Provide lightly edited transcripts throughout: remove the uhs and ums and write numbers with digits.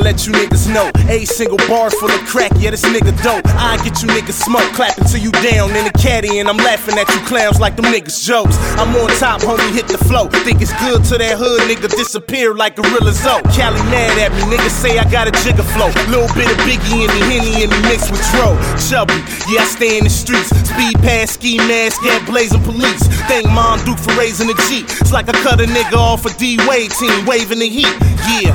let you niggas know. A single bar full of crack, yeah, this nigga dope. I get you niggas smoke, clapping till you down in the caddy, and I'm laughing at you clowns like them niggas jokes. I'm on top, homie, hit the flow. Think it's good to that hood nigga disappear like Gorilla Zoe. Cali mad at me, niggas say I got a jigger flow. Little bit of Biggie in me, Henny in me mixed with Dro. Chubby, yeah, I stay in the streets. Speed pass, ski mask, gat blazing police. Thank Mom Duke for raising the G. It's like I cut a nigga off a D-Wade team, waving the heat. Yeah,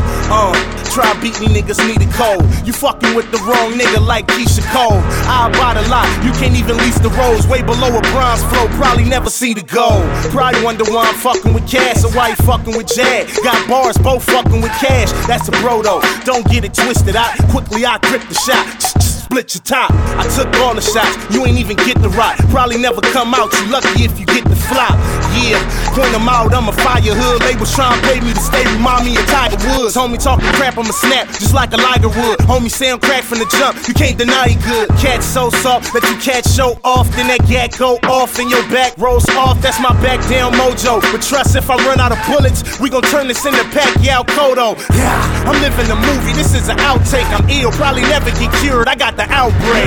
try beat me, niggas need it cold. You fucking with the wrong nigga like Keisha Cole. I buy the lot, you can't even lease the roads. Way below a bronze flow, probably never see the gold. Probably wonder why I'm fucking with cash or why you fucking with Jag. Got bars, both fucking with cash, that's a bro though. Don't get it twisted, I grip the shot. Split your top. I took all the shots, you ain't even get the rock. Probably never come out, you lucky if you get the flop. Yeah, point them out, I'm a fire hood. They was trying to pay me to stay, remind me of Tiger Woods. Homie talking crap, I'ma snap, just like a Liger would. Homie say I'm crack from the jump, you can't deny he good. Cat so soft, let you cat show off, then that gat go off and your back rolls off. That's my back down mojo. But trust if I run out of bullets, we gon' turn this into Pacquiao Cotto. Yeah, I'm living the movie, this is an outtake. I'm ill, probably never get cured, I got the outbreak.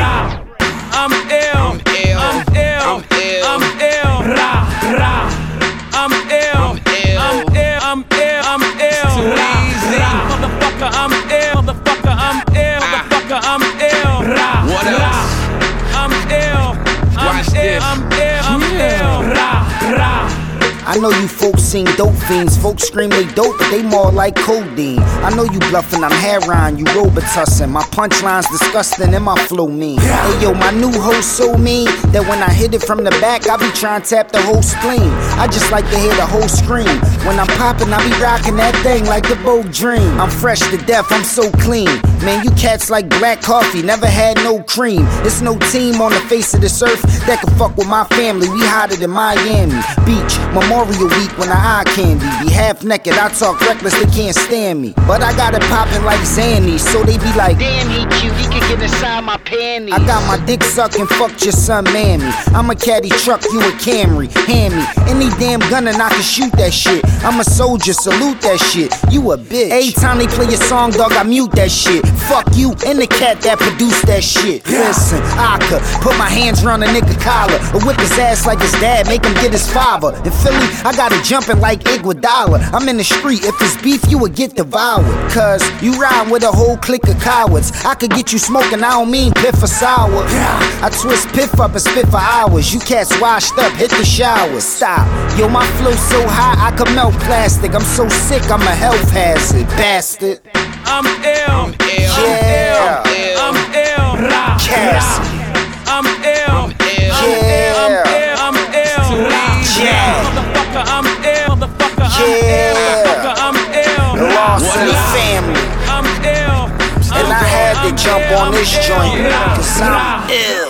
I'm ill, I'm ill, I'm ill, I'm ill, ra, ra. I'm ill, I'm ill, I'm ill, I'm ill, I'm ill, ra, motherfucker, I'm ill, motherfucker, I'm ill, motherfucker, I'm ill, ra, what else? I'm ill, I'm ill, I'm ill, I'm ill, ra, ra. I know you folks seen dope fiends. Folks scream they dope, but they more like codeine. I know you bluffing, I'm Heron, you Robitussin. My punchline's disgusting and my flow mean. Hey yo, my new host so mean that when I hit it from the back, I be trying to tap the whole spleen. I just like to hear the whole scream. When I'm popping, I be rocking that thing like the Vogue Dream. I'm fresh to death, I'm so clean. Man, you cats like black coffee, never had no cream. There's no team on the face of this earth that can fuck with my family. We hotter than Miami Beach, Memorial Week when I eye candy. Be half naked, I talk reckless, they can't stand me. But I got it popping like Zanny, so they be like, damn, he cute, he can get inside my panties. I got my dick sucking, fucked your son, mammy. I'm a caddy truck, you a Camry. Hand me any damn gun and I can shoot that shit. I'm a soldier, salute that shit. You a bitch. Every time they play your song, dog, I mute that shit. Fuck you and the cat that produced that shit. Listen, I could put my hands around a nigga collar or whip his ass like his dad, make him get his father. In Philly, I got it jumping like Iguodala. I'm in the street, if it's beef, you would get devoured. Cause you ride with a whole clique of cowards. I could get you smoking, I don't mean piff or sour. I twist piff up and spit for hours. You cats washed up, hit the shower. Stop, yo, my flow so high I could melt plastic. I'm so sick, I'm a health hazard, bastard. I'm ill, I'm ill, yeah. I'm ill, I'm ill, ra, Cassie. I'm ill, I'm ill, I'm ill, I'm ill, yeah. motherfucker, I'm ill, motherfucker, I'm ill, motherfucker, I'm ill, lost in the family. I'm ill, and I had to jump on this joint, cause I'm ill.